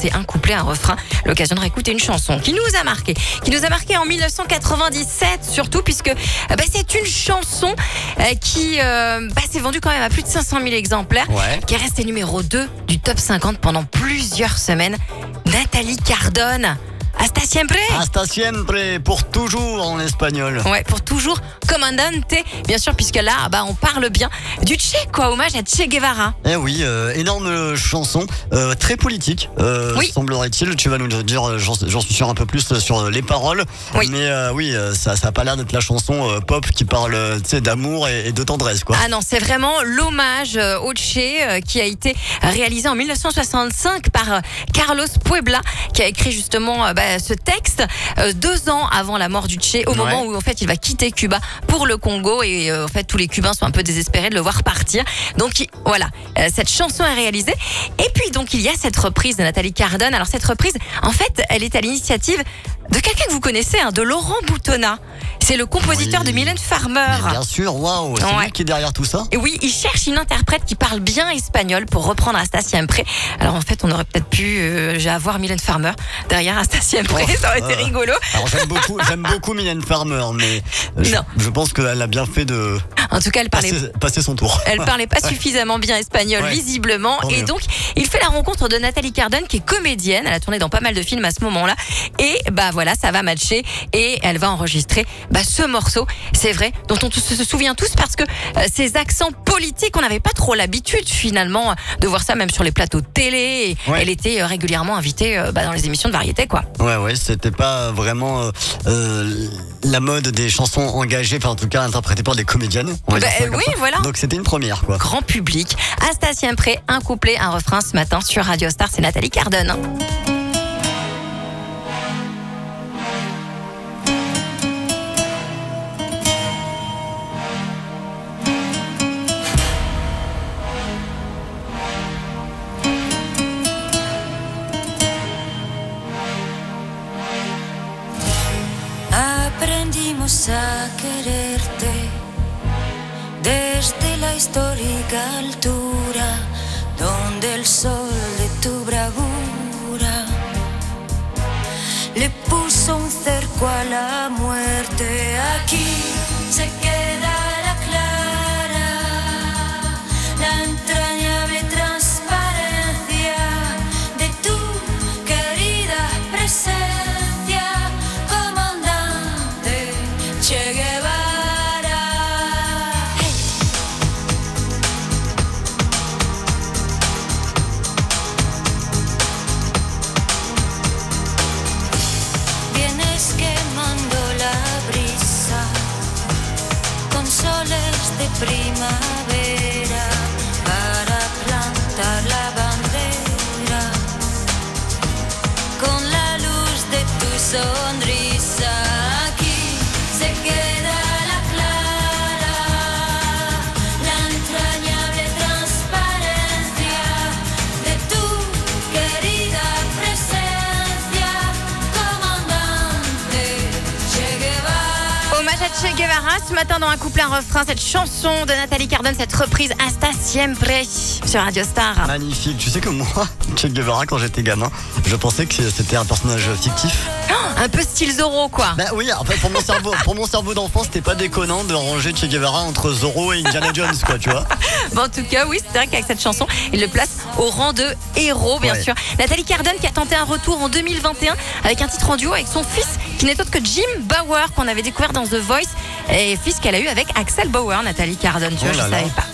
c'est un couplet, un refrain. L'occasion de réécouter une chanson qui nous a marqué. Qui nous a marqué en 1997, surtout, puisque c'est une chanson qui s'est vendue quand même à plus de 500 000 exemplaires. Ouais. Qui est restée numéro 2 du top 50 pendant plusieurs semaines. Nathalie Cardone. Hasta siempre. Hasta siempre, pour toujours en espagnol. Ouais, pour toujours comandante, bien sûr, puisque là, on parle bien du Che, quoi, hommage à Che Guevara. Eh oui, énorme chanson, très politique, Oui. semblerait-il. Tu vas nous dire, j'en suis sûr, un peu plus sur les paroles. Oui. Mais ça a pas l'air d'être la chanson pop qui parle d'amour et de tendresse, quoi. Ah non, c'est vraiment l'hommage au Che qui a été réalisé en 1965 par Carlos Puebla, qui a écrit justement ce texte 2 ans avant la mort du Che, au moment où en fait il va quitter Cuba pour le Congo, et en fait tous les Cubains sont un peu désespérés de le voir partir. Donc voilà, cette chanson est réalisée. Et puis donc il y a cette reprise de Nathalie Cardone. Alors cette reprise, en fait, elle est à l'initiative de quelqu'un que vous connaissez, de Laurent Boutonnat. C'est le compositeur Oui. de Mylène Farmer. Mais bien sûr, waouh, c'est Ouais. lui qui est derrière tout ça. Et oui, il cherche une interprète qui parle bien espagnol pour reprendre Hasta siempre. Alors en fait, on aurait peut-être pu avoir Mylène Farmer derrière Hasta siempre, ça aurait été rigolo. Alors j'aime beaucoup Mylène Farmer, mais Non. je pense qu'elle a bien fait de En tout cas, elle parlait passer son tour. Elle parlait pas suffisamment bien espagnol, Ouais. visiblement. Tant Et mieux. donc, il fait la rencontre de Nathalie Cardone, qui est comédienne. Elle a tourné dans pas mal de films à ce moment-là. Et voilà, ça va matcher. Et elle va enregistrer ce morceau, c'est vrai, dont on se souvient tous, parce que ces accents politiques, on n'avait pas trop l'habitude, finalement, de voir ça, même sur les plateaux de télé. Et Ouais. elle était régulièrement invitée dans les émissions de variété, quoi. Ouais, c'était pas vraiment la mode des chansons engagées, enfin en tout cas interprétées par des comédiennes. on va dire ça comme Oui, ça. voilà. Donc c'était une première, quoi. Grand public. Hasta siempre, un couplet, un refrain ce matin sur Radio Star, c'est Nathalie Cardone. Aprendimos a quererte desde la histórica altura donde el sol de tu bravura le puso un cerco a la muerte. Aquí se queda la clara, la entrañable transparencia de tu querida presencia. Che Guevara. Hey. Vienes quemando la brisa con soles de primavera para plantar la bandera con la luz de tu sonrisa. Se queda la clara, la entrañable transparencia de tu querida presencia, comandante Che Guevara. Hommage à Che Guevara ce matin dans un couplet, un refrain, cette chanson de Nathalie Cardone, cette reprise Hasta siempre sur Radio Star. Magnifique. Tu sais que moi, Che Guevara, quand j'étais gamin, je pensais que c'était un personnage fictif. Un peu style Zorro, quoi. Oui, en fait, pour mon cerveau d'enfant, c'était pas déconnant de ranger Che Guevara entre Zorro et Indiana Jones, quoi, tu vois. En tout cas, oui, c'est vrai qu'avec cette chanson, il le place au rang de héros, bien sûr. Nathalie Cardone qui a tenté un retour en 2021 avec un titre en duo avec son fils, qui n'est autre que Jim Bauer, qu'on avait découvert dans The Voice, et fils qu'elle a eu avec Axel Bauer, Nathalie Cardone. Tu vois, je savais pas.